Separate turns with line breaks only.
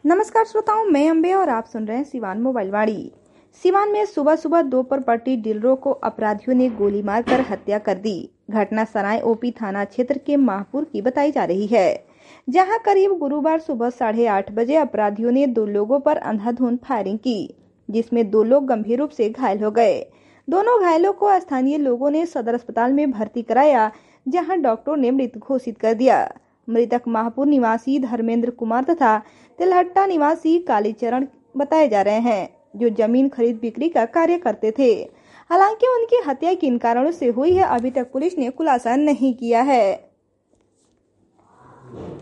नमस्कार श्रोताओं, मैं अंबे और आप सुन रहे हैं सिवान मोबाइल वाणी। सिवान में सुबह सुबह दो पर पट्टी डीलरों को अपराधियों ने गोली मारकर हत्या कर दी। घटना सराय ओपी थाना क्षेत्र के माहपुर की बताई जा रही है, जहां करीब गुरुवार सुबह 8:30 बजे अपराधियों ने दो लोगों पर अंधाधुंध फायरिंग की, जिसमें दो लोग गंभीर रूप से घायल हो गए। दोनों घायलों को स्थानीय लोगों ने सदर अस्पताल में भर्ती कराया, जहां डॉक्टरों ने मृत घोषित कर दिया। मृतक माहपुर निवासी धर्मेंद्र कुमार तथा तिलहट्टा निवासी कालीचरण बताए जा रहे हैं, जो जमीन खरीद बिक्री का कार्य करते थे। हालांकि उनकी हत्या किन कारणों से हुई है, अभी तक पुलिस ने खुलासा नहीं किया है।